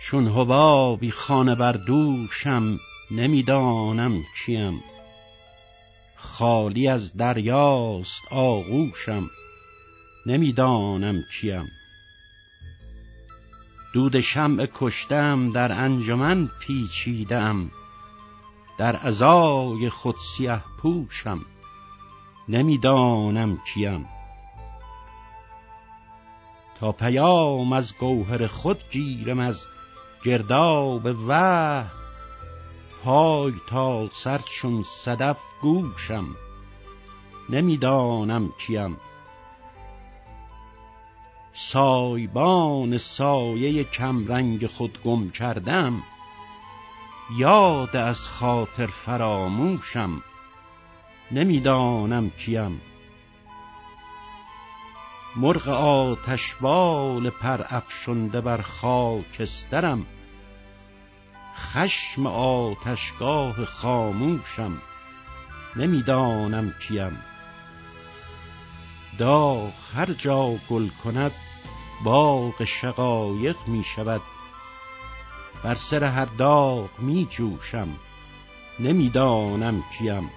چون حبابی خانه بر دوشم، نمیدانم کیم. خالی از دریاست آغوشم، نمیدانم کیم. دود شمع کشتم در انجمن پیچیدم، در عزای خود سیه پوشم، نمیدانم کیم. تا پیام از گوهر خود گیرم از گرداب وحی، پای تا سر چون صدف گوشم، نمیدانم کیم. سایبان سایه کمرنگ خود گم کردم، یاد از خاطر فراموشم، نمیدانم کیم. مرغ آتشبال پر افشنده بر خاکسترم، خشم آتشگاه خاموشم، نمیدانم کیم. داغ هر جا گل کند باغ شقایق می شود، بر سر هر داغ می جوشم، نمیدانم کیم.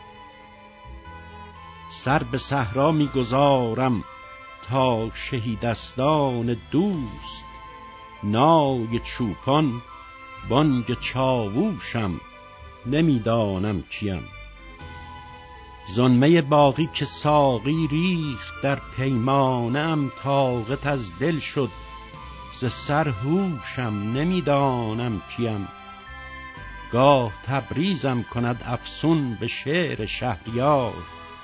سر به صحرا می گذارم تا شهیدستان دوست، نای چوپان بانگ چاووشم، نمیدانم کیم. زنمه باقی که ساقی ریخت در پیمانه‌ام، طاقت از دل شد ز سر هوشم، نمیدانم کیم. گاه تبریزم کند افسون به شعر شهریار،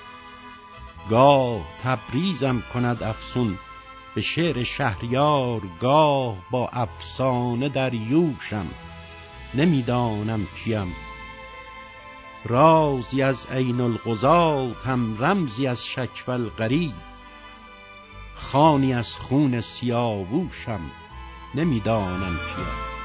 گاه تبریزم کند افسون به شعر شهریار. گاه با افسانه در یوشم، نمیدانم کیم. رازی از عین الغزاتم، رمزی از شکوى الغریب، خوانی از خون سیاووشم، نمیدانم کیم.